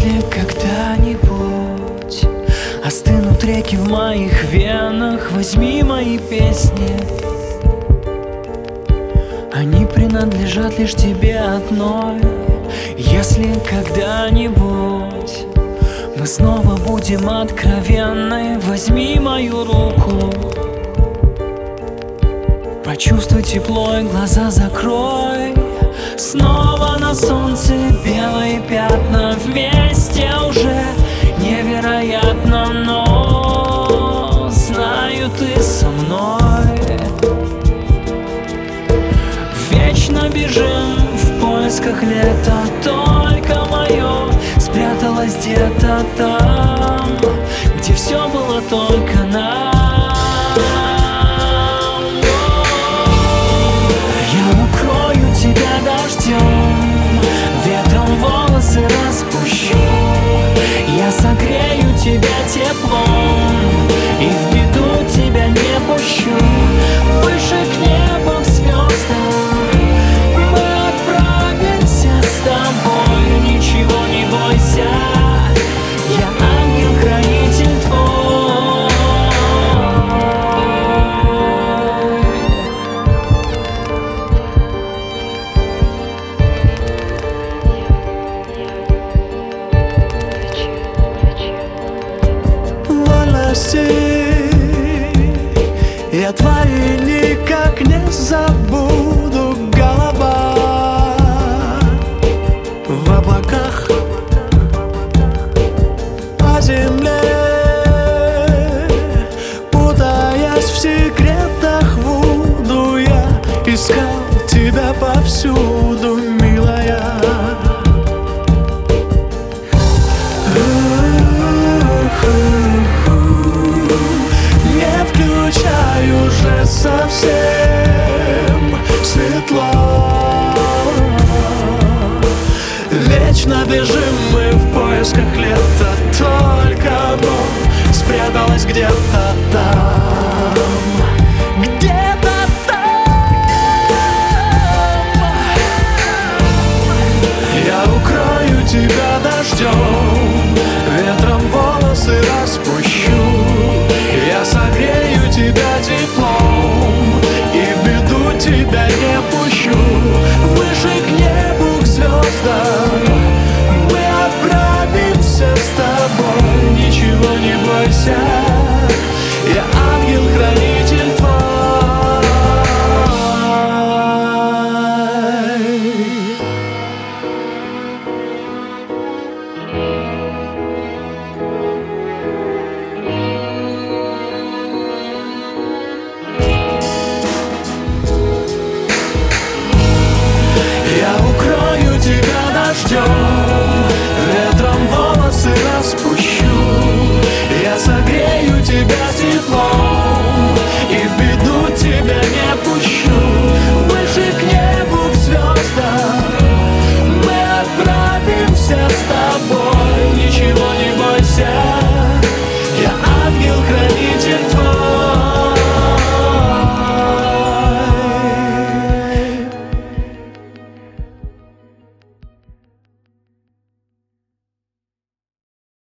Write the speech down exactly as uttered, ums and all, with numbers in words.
Если когда-нибудь остынут реки в моих венах, возьми мои песни. Они принадлежат лишь тебе одной. Если когда-нибудь мы снова будем откровенны, возьми мою руку. Почувствуй тепло и глаза закрой. Снова на солнце белые пятна, вместе уже невероятно, но знаю, ты со мной. Вечно бежим в поисках лета, только мое спряталось где-то там, где все было только нам. Ветром волосы распущу, я согрею тебя теплом и в беду тебя не пущу. Выше к небу, к звездам мы отправимся с тобой. Ничего не бойся, я ангел-хранитель твой. Я твои никак не забуду. Голова в облаках, по земле, путаясь в секретах вуду. Я искал тебя повсюду, милая. Уже совсем светло. Вечно бежим мы в поисках лета, только оно спряталось где-то там.